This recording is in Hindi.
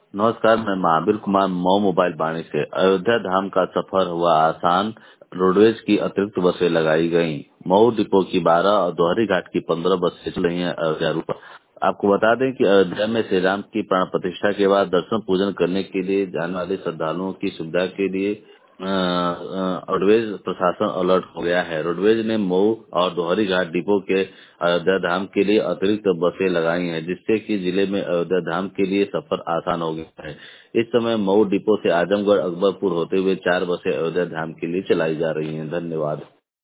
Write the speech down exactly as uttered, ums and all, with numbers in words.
नमस्कार, मैं महावीर कुमार मऊ मोबाइल वाणी से। अयोध्या धाम का सफर हुआ आसान, रोडवेज की अतिरिक्त बसें लगाई गयी। मऊ डिपो की बारह और दोहरी घाट की पंद्रह बसें चल रही हैं अयोध्या रूट पर। आपको बता दें कि अयोध्या में श्री राम की प्राण प्रतिष्ठा के बाद दर्शन पूजन करने के लिए जाने वाले श्रद्धालुओं की सुविधा के लिए अ, अ, रोडवेज प्रशासन अलर्ट हो गया है। रोडवेज ने मऊ और दोहरी घाट डिपो के अयोध्या धाम के लिए अतिरिक्त बसें लगाई हैं, जिससे कि जिले में अयोध्या धाम के लिए सफर आसान हो गया है। इस समय मऊ डिपो से आजमगढ़ अकबरपुर होते हुए चार बसें अयोध्या धाम के लिए चलाई जा रही हैं। धन्यवाद।